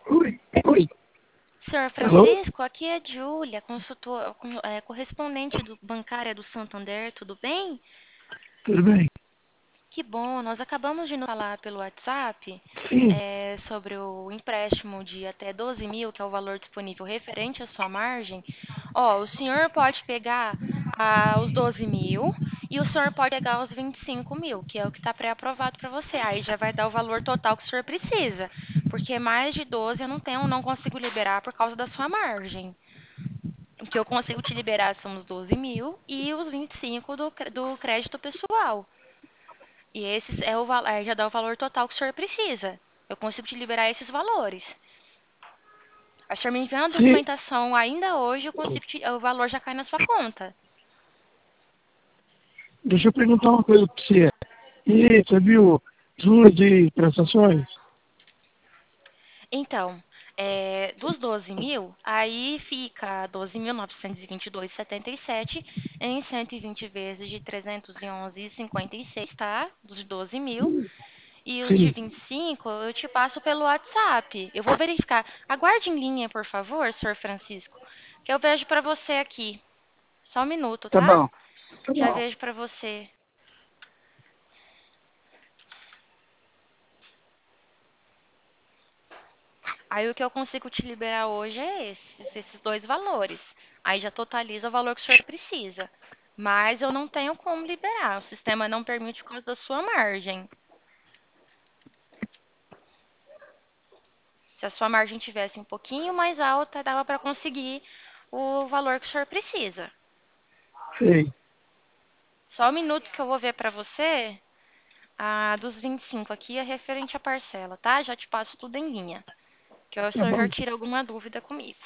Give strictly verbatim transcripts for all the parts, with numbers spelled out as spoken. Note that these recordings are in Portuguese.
Oi, oi, Senhor alô? Francisco, aqui é Júlia, consultor, com- é, correspondente do bancária do Santander, tudo bem? Tudo bem? Que bom, nós acabamos de nos falar pelo WhatsApp, Sim, é, sobre o empréstimo de até doze mil, que é o valor disponível referente à sua margem. Ó, o senhor pode pegar ah, os doze mil e o senhor pode pegar os vinte e cinco mil, que é o que está pré-aprovado para você. Aí já vai dar o valor total que o senhor precisa, porque mais de doze eu não tenho, não consigo liberar por causa da sua margem. O que eu consigo te liberar são os doze mil e os vinte e cinco do, cr- do crédito pessoal. E esses é o, val- aí já dá o valor total que o senhor precisa. Eu consigo te liberar esses valores. A senhor me enviando a sim. documentação ainda hoje, eu consigo te- o valor já cai na sua conta. Deixa eu perguntar uma coisa para você. E você viu juros de prestações? Então, é, dos doze mil, aí fica doze mil novecentos e vinte e dois vírgula setenta e sete em cento e vinte vezes de trezentos e onze vírgula cinquenta e seis, tá? Dos doze mil. E os de Sim, vinte e cinco eu te passo pelo WhatsApp. Eu vou verificar. Aguarde em linha, por favor, senhor Francisco, que eu vejo para você aqui. Só um minuto, tá tá? bom, tá Já bom. vejo para você. Aí o que eu consigo te liberar hoje é esses, esses dois valores. Aí já totaliza o valor que o senhor precisa. Mas eu não tenho como liberar. O sistema não permite por causa da sua margem. Se a sua margem tivesse um pouquinho mais alta, dava para conseguir o valor que o senhor precisa. Sei, Só um minuto que eu vou ver para você. A dos vinte e cinco aqui é referente à parcela, tá? Já te passo tudo em linha. Que o tá senhor já bom. tira alguma dúvida comigo.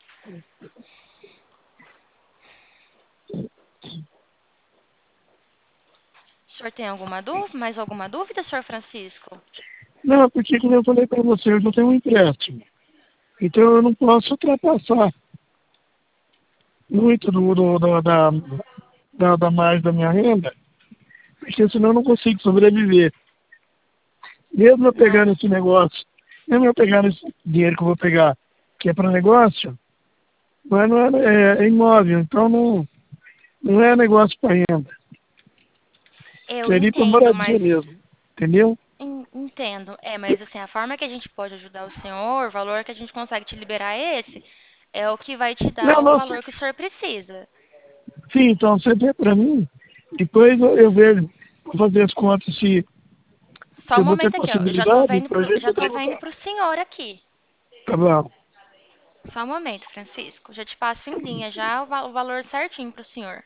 O senhor tem alguma dúvida? Mais alguma dúvida, senhor Francisco? Não, porque como eu falei para você, eu não tenho um empréstimo. Então eu não posso ultrapassar muito do, do, do- da, da, da mais da minha renda, porque senão eu não consigo sobreviver. Mesmo eu Não. pegando esse negócio, mesmo eu pegando esse dinheiro que eu vou pegar, que é para negócio, mas não é, é, é imóvel, então não, não é negócio para renda. Eu Seria para entendo, moradia mas. mesmo. Entendeu? en- Entendo. É, mas assim, a forma que a gente pode ajudar o senhor, o valor que a gente consegue te liberar é esse, é o que vai te Não, dar o não, valor que o senhor precisa. sim, então você vê para mim, depois eu, eu vejo, vou fazer as contas se, Só se um eu vou ter momento aqui, ó. Eu já tô possibilidade, vendo para a pro, gente já tô poder vendo mudar. pro senhor aqui. Tá bom, Só um momento, Francisco. Já te passo em linha já o, va- o valor certinho pro senhor.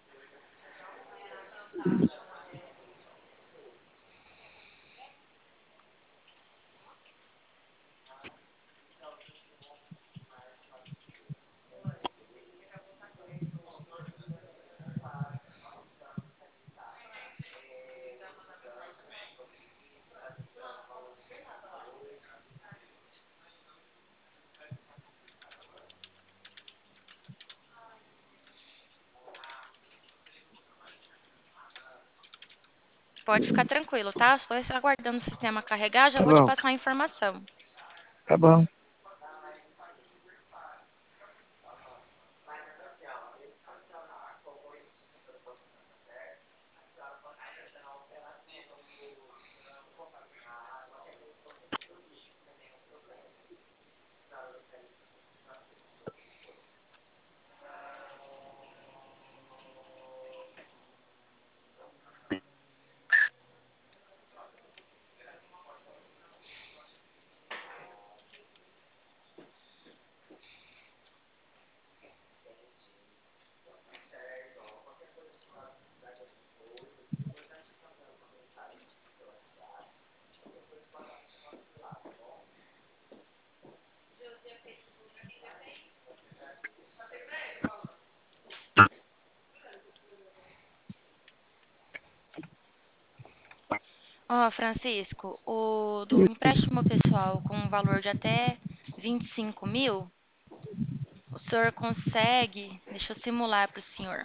Pode ficar tranquilo, tá? Só aguardando o sistema carregar, já tá vou te bom, passar a informação. tá bom. Ó, Francisco, o do empréstimo pessoal com um valor de até vinte e cinco mil, o senhor consegue. Deixa eu simular para o senhor.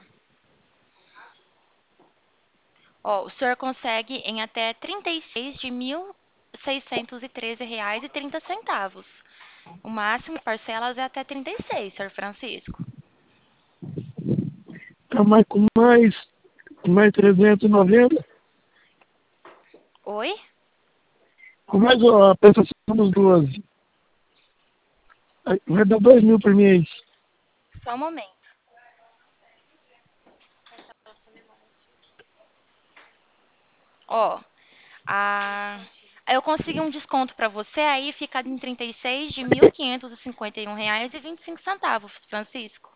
Ó, o senhor consegue em até trinta e seis de mil seiscentos e treze reais e trinta centavos. O máximo de parcelas é até trinta e seis, senhor Francisco. Tá mais com mais, com mais trezentos e noventa, Oi? com mais ó, a prestação dos doze. Aí vai dar dois mil por mês. Só um momento. Ó, a... eu consegui um desconto para você, aí fica em trinta e seis de mil quinhentos e cinquenta e um reais e vinte e cinco centavos, Francisco.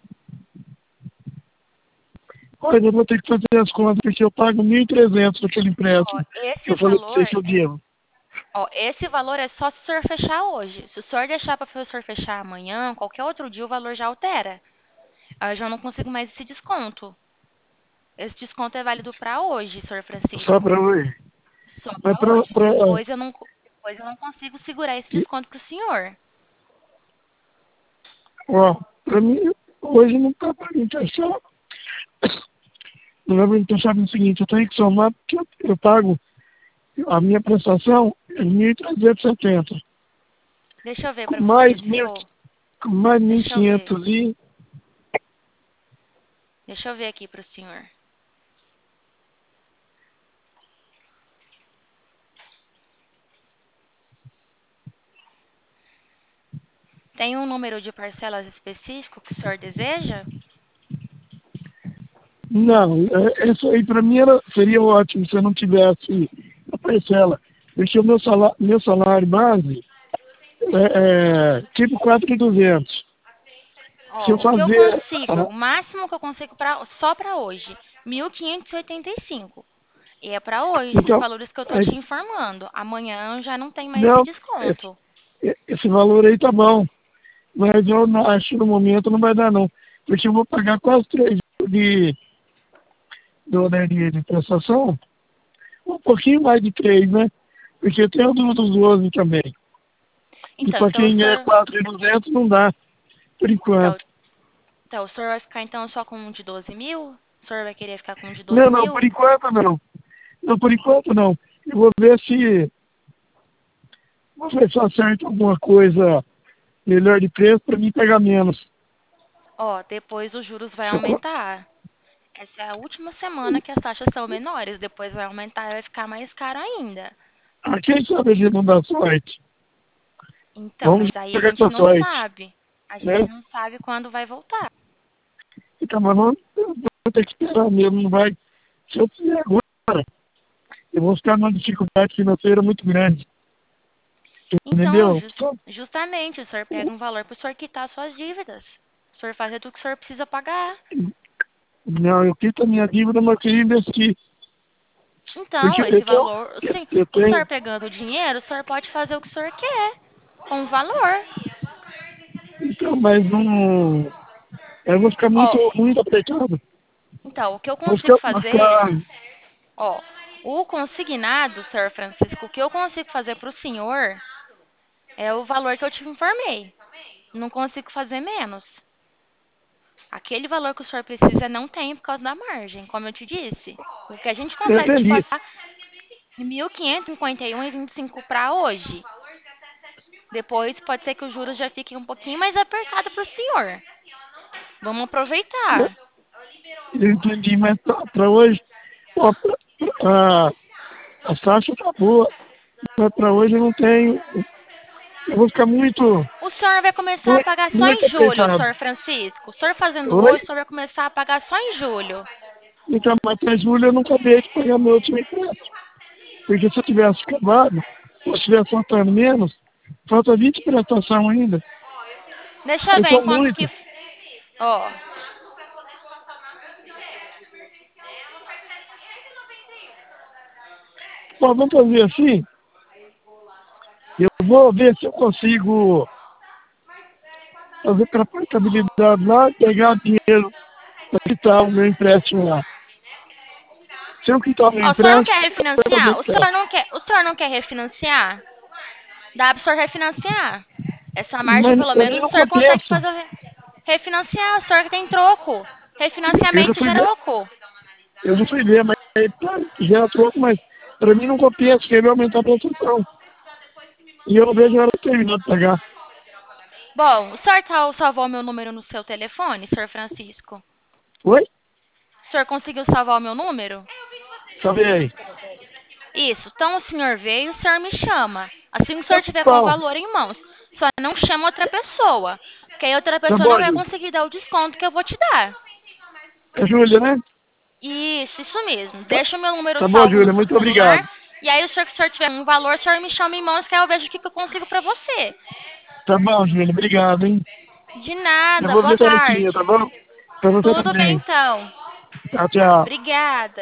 Olha, eu vou ter que fazer as contas, porque eu pago mil e trezentos daquele Ó, empréstimo que esse eu falei pra valor, você que eu devo. ó, esse valor é só se o senhor fechar hoje. Se o senhor deixar para o senhor fechar amanhã, qualquer outro dia, o valor já altera. Aí eu já não consigo mais esse desconto. Esse desconto é válido para hoje, senhor Só Francisco. pra hoje. Só Mas para pra, hoje. pra, Depois eu não, depois eu não consigo segurar esse e, desconto para o senhor. ó, pra mim, hoje não tá pra mim fechar. Não vai me fechar no seguinte, eu tenho que somar, porque eu, eu pago, a minha prestação é mil trezentos e setenta. Deixa eu ver Com para você, mais mil, desculpa. com mais mil e Deixa eu ver. quinhentos e... Deixa eu ver aqui para o senhor. Tem um número de parcelas específico que o senhor deseja? Não, é- isso aí pra mim era, seria ótimo se eu não tivesse a parcela. Porque o meu salário, meu salário base é, é tipo quatro mil e duzentos. Se eu Ó, o que eu fazer... consigo, a- o máximo que eu consigo pra, só para hoje, mil quinhentos e oitenta e cinco. E é para hoje, esses então, valores que eu tô aí, te informando. Amanhã já não tem mais esse não, desconto. esse, esse valor aí tá bom. Mas eu não- acho que no momento não vai dar não. Porque eu vou pagar quase três de, do, né, de, de prestação. Um pouquinho mais de três, né? Porque tem o do- dos doze também. E Então, para então o quem é senhor, quatro mil e duzentos não dá, por então, enquanto. então, o senhor vai ficar então só com um de doze mil? O senhor vai querer ficar com um de doze Não, não, por mil? enquanto não. Não, por enquanto não. Eu vou ver se... Vou ver se eu acerto alguma coisa melhor de preço para mim pegar menos. Ó, depois os juros vai Se eu co- aumentar. Essa é a última semana que as taxas são menores, depois vai aumentar e vai ficar mais caro ainda. ah, quem sabe a gente não dá sorte? Então, Vamos mas aí a pegar com gente a não sorte, sabe. A gente né? não sabe quando vai voltar. Então, mas não, eu vou ter que esperar mesmo, não vai. Se eu fizer agora, eu vou ficar numa dificuldade financeira muito grande. Então, Entendeu? jus- Só- justamente, o senhor pega um valor para o senhor quitar suas dívidas. O senhor fazer tudo que o senhor precisa pagar. Não, eu quito a minha dívida, mas eu queria investir. Porque Então, esse eu tenho, valor, eu, sim, eu o senhor tenho, pegando o dinheiro, o senhor pode fazer o que o senhor quer com o valor. então, mas não. Eu vou ficar muito, Ó, muito apertado. então, o que eu Vou consigo ficar, vou fazer, ficar. ó, o consignado, senhor Francisco, o que eu consigo fazer para o senhor é o valor que eu te informei. Não consigo fazer menos. Aquele valor que o senhor precisa não tem por causa da margem, como eu te disse. O que a gente Eu consegue te entendi. passar é mil quinhentos e cinquenta e um e vinte e cinco para hoje. Depois pode ser que os juros já fiquem um pouquinho mais apertado para o senhor. Vamos Eu, aproveitar. eu entendi, mas para hoje, ó, pra, pra, a, a taxa tá boa. Mas para hoje eu não tenho. Eu vou ficar muito, O senhor vai começar a muito, pagar só muito em julho, apertado. senhor Francisco. O senhor fazendo Oi? hoje, o senhor vai começar a pagar só em julho. Então, mas até julho eu não acabei de pagar meu último empréstimo. Porque se eu tivesse acabado, ou se tivesse faltando menos, falta vinte prestação ainda. Deixa eu Aí ver em são quanto que. muitas. Ó, Bom, vamos fazer assim. Eu vou ver se eu consigo fazer para a portabilidade lá, pegar dinheiro para quitar o meu empréstimo lá. Se eu quitar o meu ó, o senhor não empréstimo, quer eu vou fazer refinanciar? O senhor empréstimo. não quer, o senhor não quer refinanciar? Dá para o senhor refinanciar. Essa margem, Mas pelo para mim menos, o não senhor consegue compensa. fazer o re- refinanciar. O senhor tem troco. Eu já Refinanciamento fui gera ver, troco. eu já fui ver, mas aí, tá, gera troco, mas para mim não compensa, porque ele vai aumentar a prestação. E eu não vejo a hora de terminar de pagar. Bom, o senhor tá- salvou meu número no seu telefone, senhor Francisco? Oi? O senhor conseguiu salvar o meu número? Salvei. Isso. Então o senhor veio, o senhor me chama. Assim que o Tá senhor tiver com o bom. valor em mãos. Só não chama outra pessoa. Porque aí outra Tá pessoa não bom, vai Júlia. conseguir dar o desconto que eu vou te dar. É Júlia, né? Isso, isso mesmo. Tá, Deixa o meu número tá bom, salvo no Júlia. seu Muito celular. obrigado. E aí, o senhor, que o senhor tiver um valor, o senhor me chama em mãos que aí eu vejo o que que eu consigo pra você. Tá bom, Júlia. Obrigado, hein? De Eu nada, vou boa ver certinho, tá tarde. bom? Pra você Tudo bem também. então. Tchau, tchau. Obrigada.